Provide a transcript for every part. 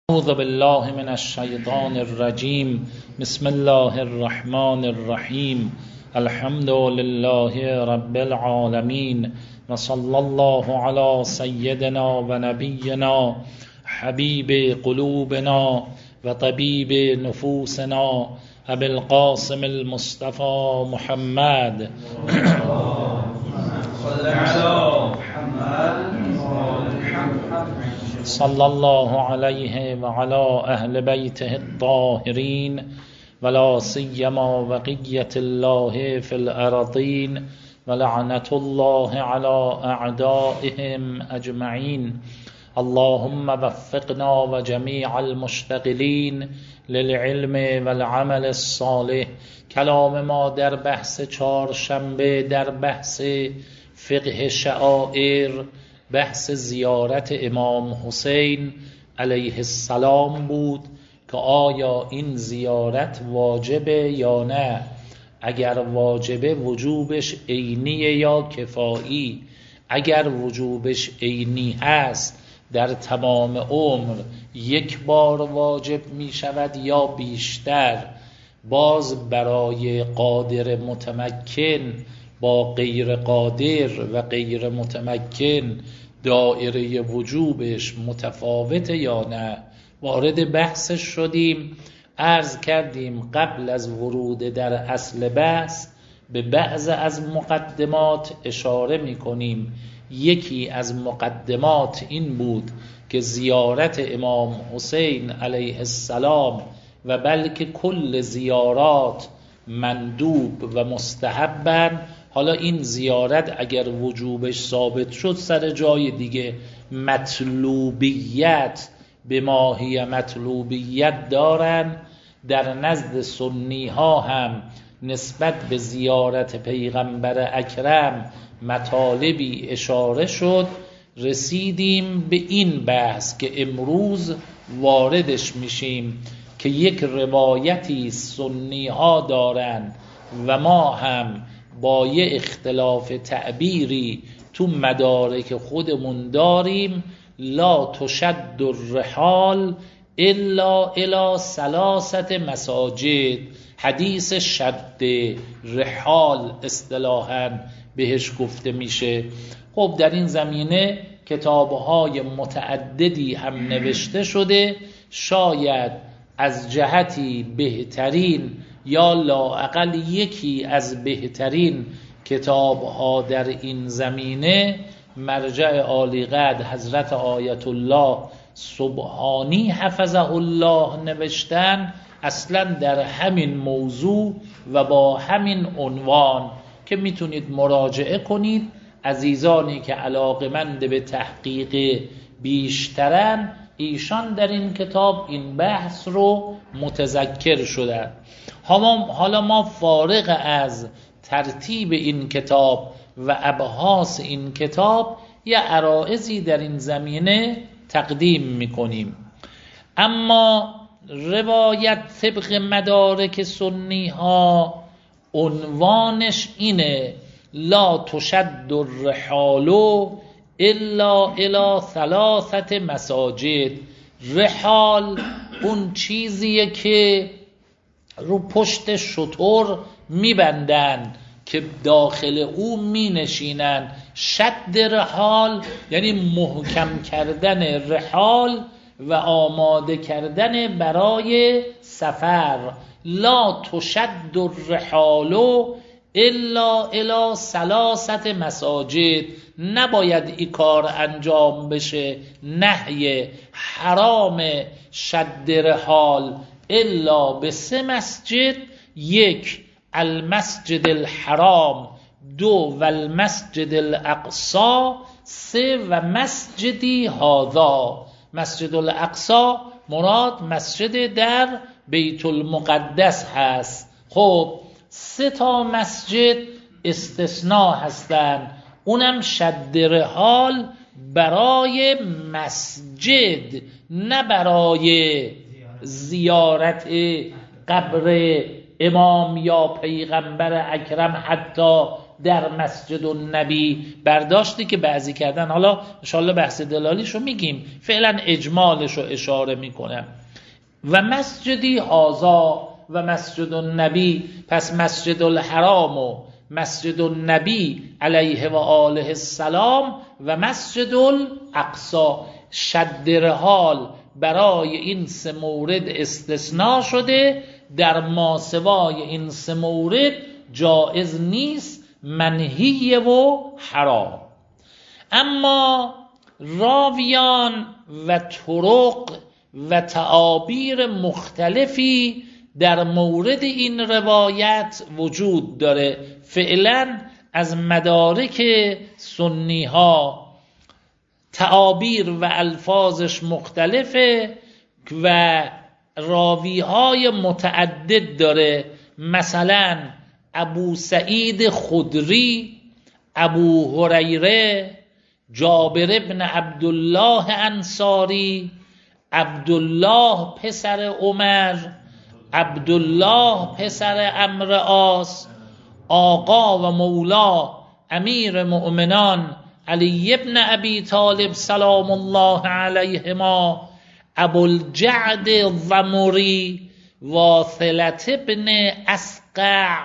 اعوذ بالله من الشیطان الرجیم. بسم الله الرحمن الرحیم. الحمد لله رب العالمین و صلی الله علی سیدنا و نبینا حبیب قلوبنا و طبیب نفوسنا ابی القاسم المصطفى محمد صلی الله علیه و علی اهل بیته الطاهرین ولا سیما بقیة الله فی الارضین و لعنة الله علی اعدائهم اجمعین. اللهم وفقنا و جمیع المشتغلین للعلم و العمل الصالح. کلام ما در بحث چهارشنبه در بحث فقه شعائر، بحث زیارت امام حسین علیه السلام بود که آیا این زیارت واجبه یا نه. اگر واجبه وجوبش عینی یا کفایی. اگر وجوبش عینی هست در تمام عمر یک بار واجب می شود یا بیشتر. باز برای قادر متمکن با غیر قادر و غیر متمکن دایره وجوبش متفاوته یا نه. وارد بحثش شدیم. عرض کردیم قبل از ورود در اصل بحث به بعض از مقدمات اشاره می کنیم. یکی از مقدمات این بود که زیارت امام حسین علیه السلام و بلکه کل زیارات مندوب و مستحبن. حالا این زیارت اگر وجوبش ثابت شد سر جای دیگه. مطلوبیت به ماهی مطلوبیت دارن. در نزد سنی ها هم نسبت به زیارت پیغمبر اکرم مطالبی اشاره شد. رسیدیم به این بحث که امروز واردش میشیم که یک روایتی سنی ها دارن و ما هم با یه اختلاف تعبیری تو مدارک خودمون داریم. لا تشد الرحال الا الی ثلاثه مساجد. حدیث شد رحال اصطلاحاً بهش گفته میشه. خب در این زمینه کتاب‌های متعددی هم نوشته شده. شاید از جهتی بهترین یا لااقل یکی از بهترین کتاب‌ها در این زمینه مرجع عالی قدر حضرت آیت الله سبحانی حفظه الله نوشتن، اصلا در همین موضوع و با همین عنوان که میتونید مراجعه کنید. عزیزانی که علاقمند به تحقیق بیشترن ایشان در این کتاب این بحث رو متذکر شدن. حالا ما فارغ از ترتیب این کتاب و ابحاث این کتاب یه عرائضی در این زمینه تقدیم میکنیم. اما روایت طبق مدارک سنی ها عنوانش اینه: لا تشد الرحال الا الی ثلاثه مساجد. رحال اون چیزیه که رو پشت شتر میبندن که داخل او مینشینن. شد رحال یعنی محکم کردن رحال و آماده کردن برای سفر. لا تشد الرحال الا الی ثلاثه مساجد. نباید این کار انجام بشه. نهی حرام شد رحال الا به 3 مسجد: 1 المسجد الحرام، 2 و المسجد الاقصی، 3 و مسجدی هذا. مسجد الاقصی مراد مسجد در بیت المقدس هست. خب 3 تا مسجد استثناء هستن، اونم شد رحال برای مسجد نه برای زیارت قبر امام یا پیغمبر اکرم حتی در مسجد النبی برداشتی که بعضی کردن. حالا انشاءالله بحث دلالیشو میگیم، فعلا اجمالشو اشاره میکنم. و مسجدی هازا و مسجد النبی، پس مسجد الحرام و مسجد النبی علیه و آله السلام و مسجد الاقصی شد حال برای این سه مورد استثناء شده، در ماسوای این سه مورد جائز نیست، منهیه و حرام. اما راویان و طرق و تعابیر مختلفی در مورد این روایت وجود داره. فعلا از مدارک سنی ها تعابیر و الفاظش مختلفه و راوی های متعدد داره. مثلا ابو سعید خدری، ابو هریره، جابر ابن عبدالله انصاری، عبدالله پسر عمر، عبدالله پسر عمرو عاص، آقا و مولا امیر مؤمنان علی ابن ابی طالب سلام الله علیهما، ابوالجعد الضمری، واثلة ابن اسقع،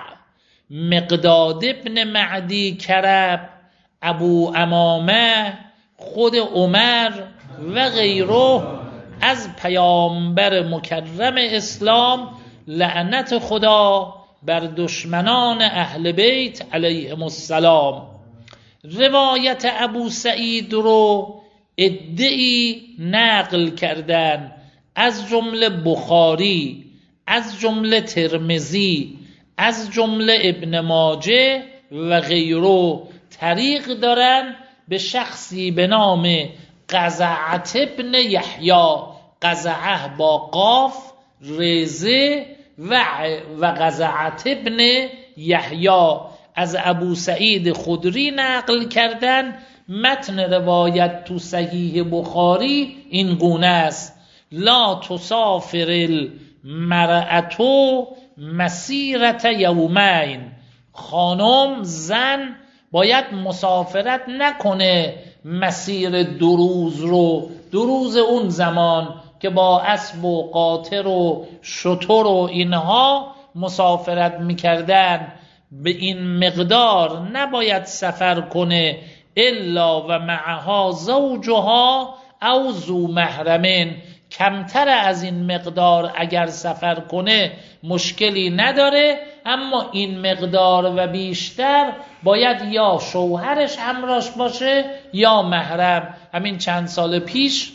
مقداد ابن معدی کرب، ابو امامه، خود عمر و غیره از پیامبر مکرم اسلام، لعنت خدا بر دشمنان اهل بیت علیهم السلام. روایت ابو سعید رو ادعی نقل کردن، از جمله بخاری، از جمله ترمذی، از جمله ابن ماجه و غیره، طریق دارن به شخصی به نام قزعة ابن یحیی، قزعه با قاف رزه و قزعة ابن یحیی، از ابو سعید خدری نقل کردن. متن روایت تو صحیح بخاری این گونه است: لا تسافر المرأة مسیرة یومین، خانم زن باید مسافرت نکنه مسیر 2 روز رو، 2 روز اون زمان که با اسب و قاطر و شتر و اینها مسافرت میکردن، به این مقدار نباید سفر کنه الا و معها زوجها او ذو محرمین. کمتر از این مقدار اگر سفر کنه مشکلی نداره، اما این مقدار و بیشتر باید یا شوهرش همراهش باشه یا محرم. همین چند سال پیش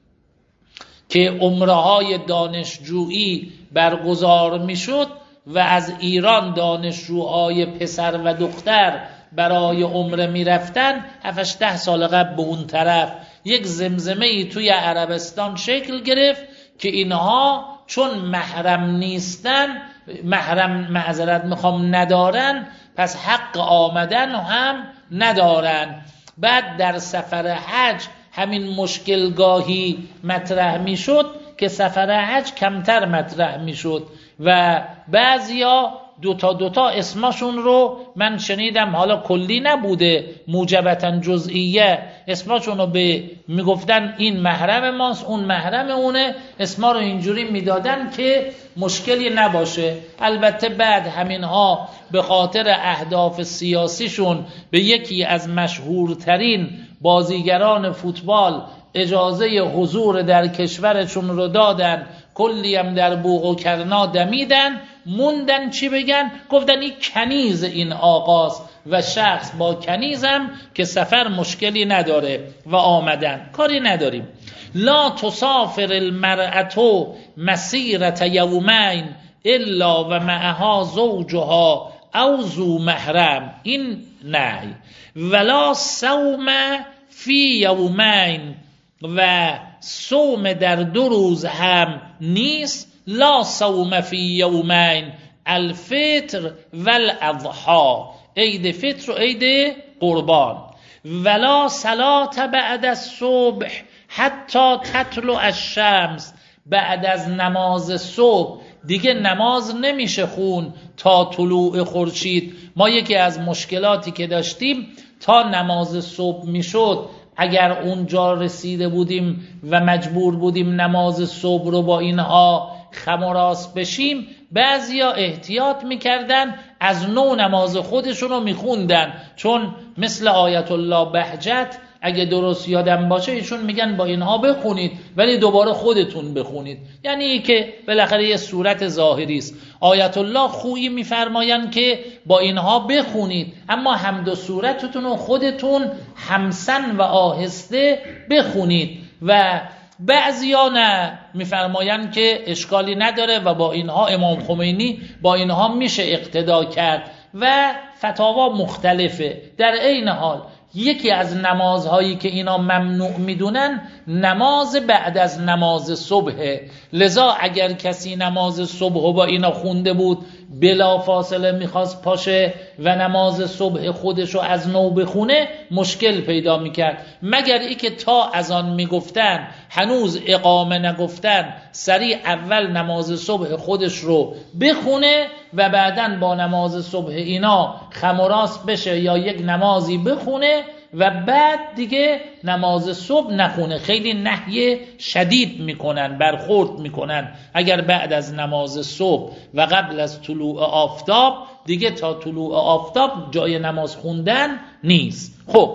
که عمره های دانشجویی برگزار میشد و از ایران دانشجوهای پسر و دختر برای عمره میرفتن، 7-10 سال قبل به اون طرف یک زمزمه ای توی عربستان شکل گرفت که اینها چون محرم نیستن، محرم ندارن، پس حق آمدن هم ندارن. بعد در سفر حج همین مشکل گاهی مطرح میشد که سفر حج کمتر مطرح میشد و بعضیا دوتا اسمشون رو من شنیدم، حالا کلی نبوده، موجبتا جزئیه، اسمشون رو به میگفتن این محرم ماست اون محرم اونه، اسما رو اینجوری میدادن که مشکلی نباشه. البته بعد همینها به خاطر اهداف سیاسیشون به یکی از مشهورترین بازیگران فوتبال اجازه حضور در کشورشون رو دادن، کلی هم در بوق و کرنا دمیدن، موندن چی بگن؟ گفتن این کنیز این آقاست و شخص با کنیزم که سفر مشکلی نداره و آمدن، کاری نداریم. لا تسافر المرأة مسیرة یومین الا و معها زوجها او ذو محرم، این نهی. ولا صوم فی یومین، و صوم در 2 روز هم نیست. لا صوم فی یومین الفطر والاضحی، عید فطر و عید قربان. ولا صلاة بعد الصبح حتی تطلع الشمس، بعد از نماز صبح دیگه نماز نمیشه خون تا طلوع خورشید. ما یکی از مشکلاتی که داشتیم تا نماز صبح میشد، اگر اونجا رسیده بودیم و مجبور بودیم نماز صبح رو با اینها خم و راست بشیم، بعضیا احتیاط میکردن از نو نماز خودشون رو میخوندن، چون مثل آیت الله بهجت اگه درست یادم باشه ایشون میگن با اینها بخونید ولی دوباره خودتون بخونید، یعنی که بالاخره یه صورت ظاهری است. آیت الله خویی میفرماین که با اینها بخونید اما حمد و صورتتون رو خودتون همسن و آهسته بخونید، و بعضیا نه، میفرماین که اشکالی نداره و با اینها امام خمینی با اینها میشه اقتدا کرد و فتاوا مختلفه. در عین حال یکی از نمازهایی که اینا ممنوع میدونن نماز بعد از نماز صبحه، لذا اگر کسی نماز صبح با اینا خونده بود بلا فاصله میخواست پاشه و نماز صبح خودشو از نو بخونه مشکل پیدا میکرد، مگر ای که تا از آن میگفتن هنوز اقامه نگفتن سریع اول نماز صبح خودش رو بخونه و بعدن با نماز صبح اینا خم و راست بشه یا یک نمازی بخونه و بعد دیگه نماز صبح نخونه. خیلی نهی شدید میکنن، برخورد میکنن اگر بعد از نماز صبح و قبل از طلوع آفتاب، دیگه تا طلوع آفتاب جای نماز خوندن نیست. خب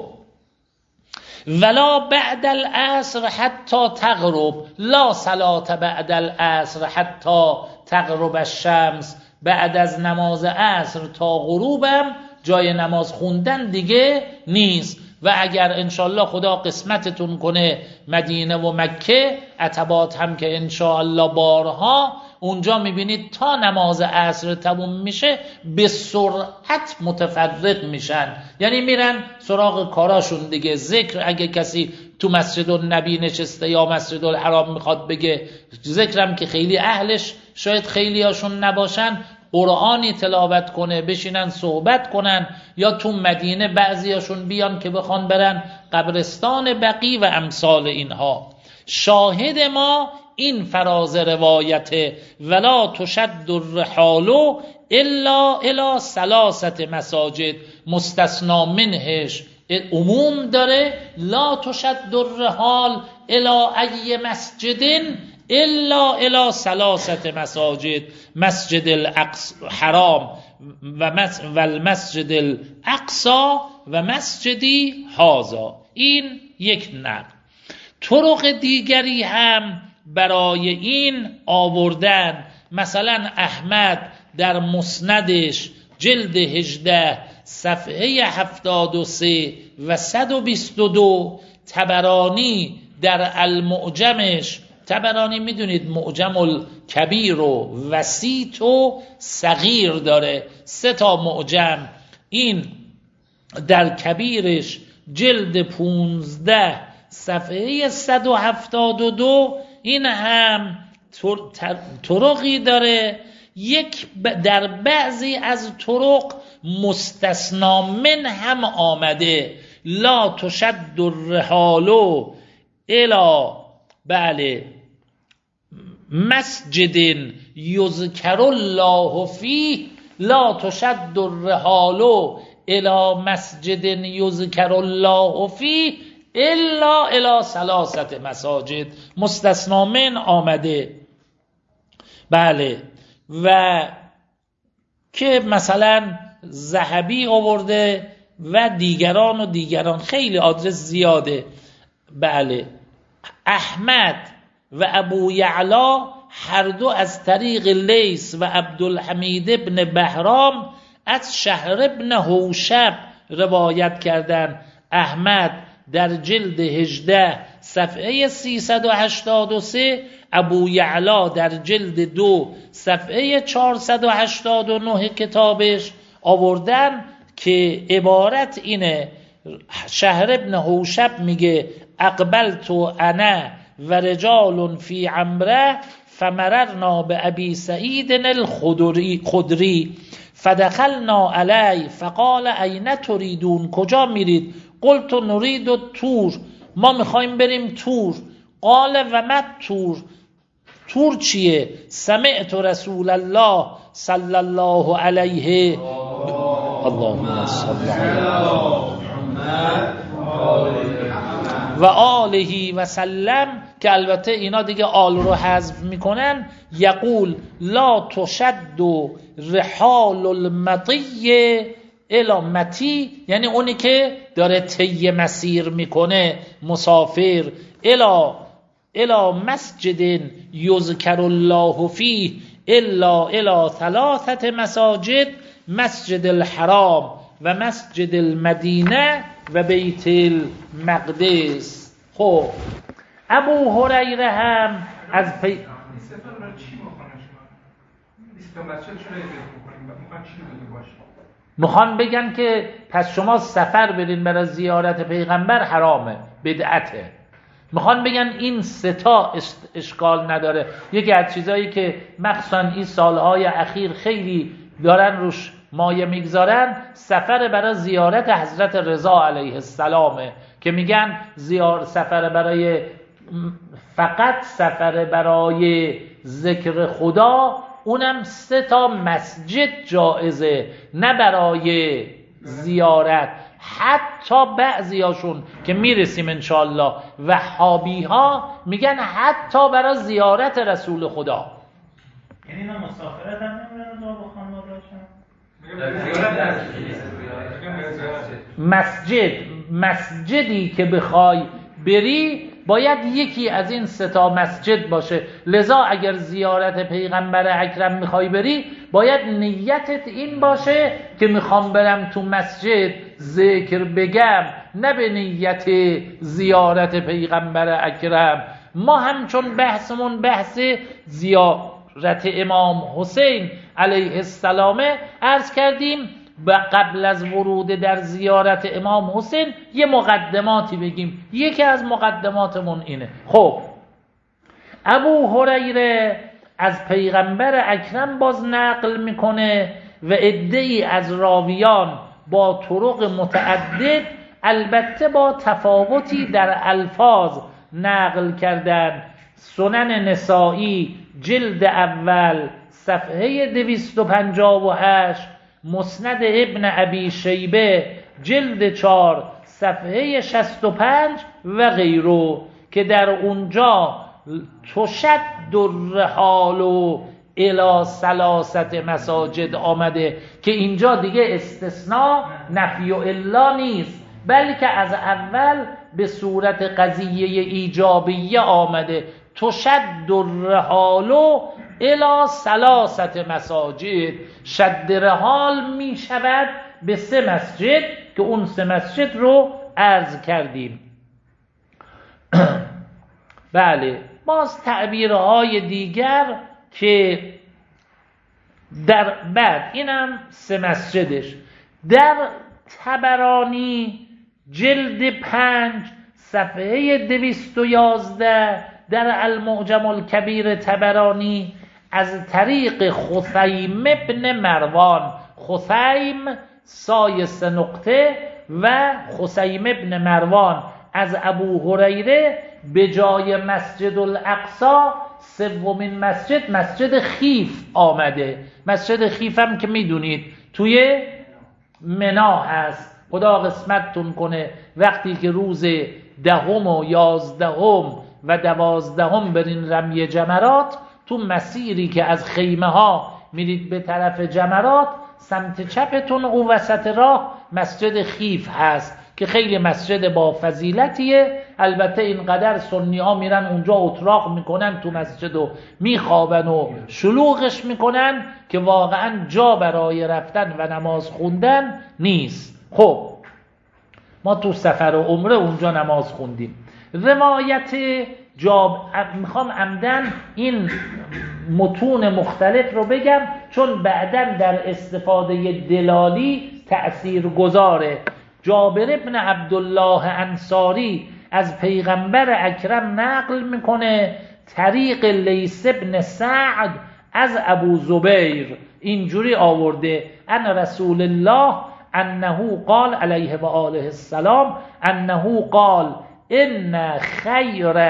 ولا بعد العصر حتی تغرب، لا صلاة بعد العصر حتی تغرب الشمس، بعد از نماز عصر تا غروبم جای نماز خوندن دیگه نیست. و اگر انشالله خدا قسمتتون کنه مدینه و مکه عتبات هم که انشالله بارها اونجا میبینید تا نماز عصر تموم میشه به سرعت متفرق میشن، یعنی میرن سراغ کاراشون دیگه. ذکر اگه کسی تو مسجد النبی نشسته یا مسجد الحرام میخواد بگه ذکرم که خیلی اهلش شاید خیلی هاشون نباشن، قرآنی تلاوت کنه، بشینن صحبت کنن، یا تو مدینه بعضیاشون بیان که بخوان برن قبرستان بقی و امثال اینها. شاهد ما این فراز روایت ولا تشد الرحال الا الی ثلاثه مساجد، مستثنا منهش عموم داره، لا تشد الرحال الی ای مسجد الا الی ثلاثه مساجد، مسجد الحرام و المسجد الاقصی و مسجدی هذا. این یک نقل. طرق دیگری هم برای این آوردن، مثلا احمد در مسندش جلد 18 صفحه 73 و 122، طبرانی در المعجمش، طبرانی میدونید معجم الکبیر و وسیط و صغیر داره، 3 معجم، این در کبیرش جلد 15 صفحه 172 این هم طرقی داره. یک در بعضی از طرق مستثنا من هم آمده، لا تشد الرحال الی بله مسجد یذکر الله فیه، لا تشد الرحال الی مسجد یذکر الله فیه الا الی ثلاثه مساجد، مستثنا من آمده. بله، و که مثلا ذهبی آورده و دیگران خیلی آدرس زیاده. بله، احمد و ابو یعلا هر دو از طریق لیث و عبدالحمید ابن بهرام از شهر ابن حوشب روایت کردند. احمد در جلد 18 صفحه 383، ابو یعلا در جلد 2 صفحه 489 کتابش آوردن که عبارت اینه. شهر ابن حوشب میگه اقبلت انا و رجال فی عمره فمررنا به ابی سعید الخدری فدخلنا علی فقال این تريدون، کجا میرید؟ قلت نريد تور، ما میخوایم بریم تور. قال و مت تور، تور چیه؟ سمعت رسول الله صلی الله علیه اللهم صل و آله و سلم، که البته اینا دیگه آل رو حذف میکنن، یقول لا تشد رحال المطی الی متی، یعنی اونی که داره طی مسیر میکنه، مسافر، الی مسجد یذکر الله فیه الا الی ثلاثه مساجد، مسجد الحرام و مسجد المدینه و بیت المقدس. خب ابو هریره هم از میخوان بگن که پس شما سفر برین برای زیارت پیغمبر حرامه، بدعته. میخوان بگن این ستا اشکال نداره. یکی از چیزایی که مخصوصا این سالهای اخیر خیلی دارن روش مایه میگذارن، سفر برای زیارت حضرت رضا علیه السلامه، که میگن سفر برای فقط سفر برای ذکر خدا، اونم 3 مسجد جایزه، نه برای زیارت. حتی بعضیاشون که میرسیم انشاءالله وهابی ها میگن حتی برای زیارت رسول خدا. یعنی اینا مسافرت هم نمیرن دعا با خانواده‌هاشون؟ مسجدی که بخوای بری باید یکی از این 3 مسجد باشه. لذا اگر زیارت پیغمبر اکرم میخوای بری، باید نیتت این باشه که میخوام برم تو مسجد ذکر بگم، نه به نیت زیارت پیغمبر اکرم. ما همچون بحثمون بحث زیارت امام حسین علیه السلام، عرض کردیم و قبل از ورود در زیارت امام حسین یه مقدماتی بگیم. یکی از مقدماتمون اینه. خب ابو هریره از پیغمبر اکرم باز نقل میکنه و عده‌ای از راویان با طرق متعدد، البته با تفاوتی در الفاظ، نقل کردن. سنن نسائی جلد اول صفحه 258، مسند ابن ابی شیبه جلد 4 صفحه 65 و غیره، که در اونجا تشد الرحال الی 3 مساجد آمده، که اینجا دیگه استثناء نفی الا نیست، بلکه از اول به صورت قضیه ایجابیه آمده. تشد الرحال الی 3 مساجد، شد رحال می شود به 3 مسجد، که اون 3 مسجد رو عرض کردیم. بله، باز تعبیرهای دیگر که در بعد اینم 3 مسجدش. در طبرانی جلد 5 صفحه 211 در المعجم الکبیر طبرانی از طریق خثیم ابن مروان، خثیم سای 3 نقطه و خثیم ابن مروان، از ابو هریره به جای مسجد الاقصی 3مین مسجد مسجد خیف آمده. مسجد خیف هم که میدونید توی منا هست. خدا قسمتتون کنه وقتی که روز 10 و 11 و 12 برین رمی جمرات، تو مسیری که از خیمه ها میرید به طرف جمرات، سمت چپتون او وسط راه مسجد خیف هست که خیلی مسجد با فضیلتیه. البته اینقدر سنی ها میرن اونجا اتراق میکنن تو مسجد و میخوابن و شلوغش میکنن که واقعا جا برای رفتن و نماز خوندن نیست. خب ما تو سفر و عمره اونجا نماز خوندیم. روایت میخوام عمدن این متون مختلف رو بگم چون بعداً در استفاده دلالی تأثیر گذاره. جابر ابن عبدالله انصاری از پیغمبر اکرم نقل میکنه طریق لیث ابن سعد از ابو زبیر، اینجوری آورده ان رسول الله انه قال علیه و آله السلام انه قال ان خیر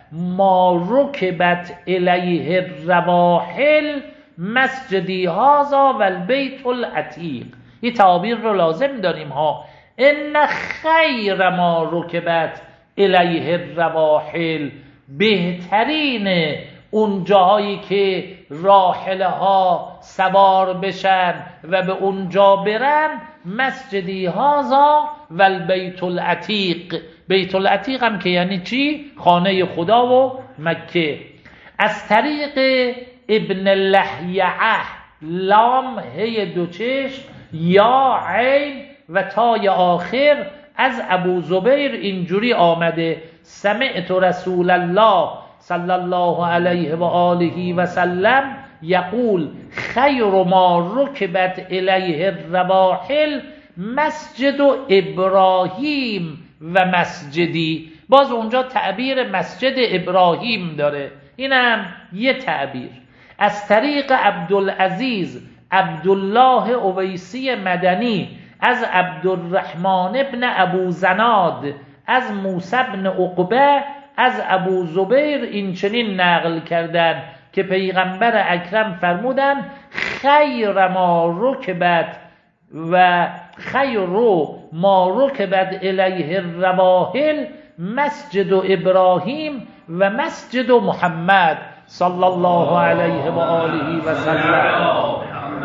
ما رکبت الیه الرواحل مسجدی هذا و البیت العتیق. این تعابیر رو لازم داریم ها. ان خیر ما رکبت الیه الرواحل، بهترین اون جاهایی که راحله ها سوار بشن و به اونجا برن، مسجدی هذا و البیت العتیق. بیت العتیق هم که یعنی چی؟ خانه خدا و مکه. از طریق ابن لحیعه، لام هی دو چشم یا عین و تای آخر، از ابو زبیر اینجوری آمده: سمعت رسول الله صلی الله علیه و آله و سلم یقول خیر ما رکبت الیه الرواحل مسجد ابراهیم و مسجدی. باز اونجا تعبیر مسجد ابراهیم داره، اینم یه تعبیر. از طریق عبدالعزیز عبدالله اویسی مدنی از عبدالرحمن ابن ابو زناد از موسی ابن عقبه از ابو زبیر این چنین نقل کردن که پیغمبر اکرم فرمودن خیر ما رکبت و خیر ما رکبت الیه الرواحل مسجد ابراهیم و مسجد محمد صلی الله علیه و آله و سلم.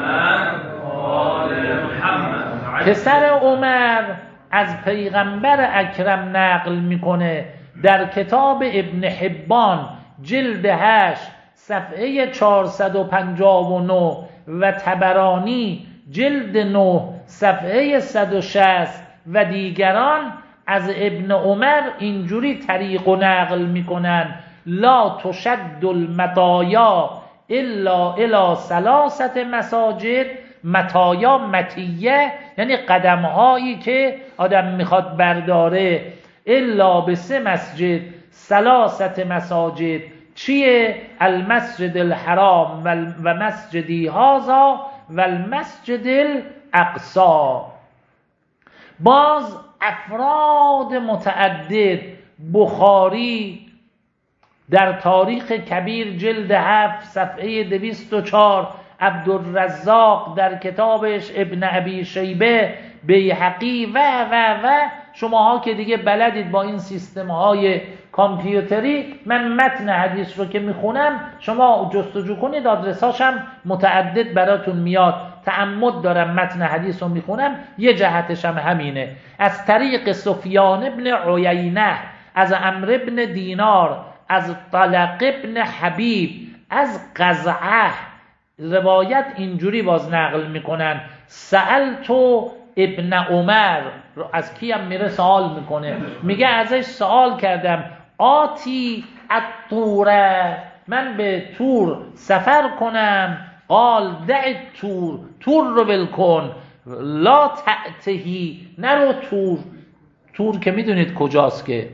پسر عمر از پیغمبر اکرم نقل میکنه در کتاب ابن حبان جلد 8 صفحه 459 و طبرانی جلد 9 صفحه 160 و دیگران از ابن عمر اینجوری طریق و نقل میکنن: لا تشد المطایا الا الی ثلاثه مساجد. مطایا مطیه یعنی قدمهایی که آدم میخواد برداره، الا به 3 مسجد، ثلاثه مساجد. چیه؟ المسجد الحرام و مسجدی هذا و المسجد الاقصی. باز افراد متعدد، بخاری در تاریخ کبیر جلد 7 صفحه 204، عبدالرزاق در کتابش ابن ابی شیبه، بیهقی و شماها که دیگه بلدید با این سیستم های کامپیوتری، من متن حدیث رو که میخونم شما جستجو کنید، آدرساش هم متعدد براتون میاد. تعمد دارم متن حدیث رو میخونم، یه جهتش هم همینه. از طریق سفیان ابن عیینه از عمرو ابن دینار از طلق ابن حبیب از قزعه روایت اینجوری باز نقل میکنن: سألتو ابن عمر. از کی هم میره سوال میکنه، میگه ازش سوال کردم آتی الطوره، من به تور سفر کنم. قال دع تور رو ول کن، لا تأتهی، نرو تور که میدونید کجاست که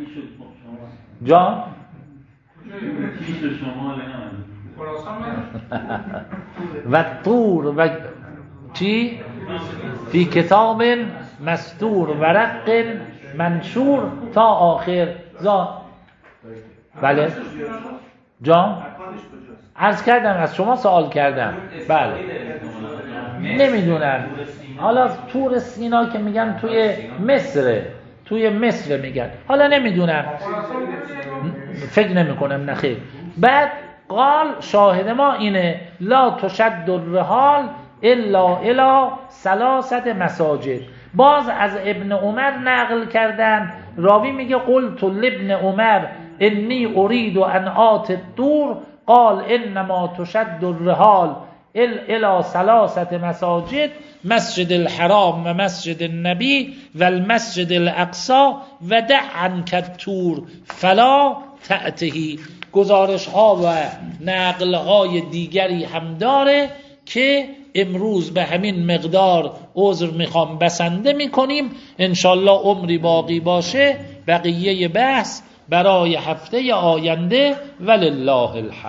جان و طور و چی فی کتاب مستور ورق منشور تا آخر. بله جان عرض کردم، از شما سوال کردم. بله نمیدونم، حالا طور سینا که میگن توی مصر میگن، حالا نمیدونم، فکر نمی کنم نخیر. بعد قال شاهد ما اینه: لا تشد الرحال الا الی ثلاثه مساجد. باز از ابن عمر نقل کردن، راوی میگه قلت لابن عمر انی اريد ان آتی الطور قال انما تشد الرحال الی ثلاثه مساجد، مسجد الحرام و مسجد النبی و المسجد الاقصی و دع عنک الطور فلا تأتهی. گزارش ها و نقل های دیگری هم داره که امروز به همین مقدار عذر میخوام بسنده میکنیم. انشالله عمری باقی باشه بقیه بحث برای هفته آینده. ولله الحمد.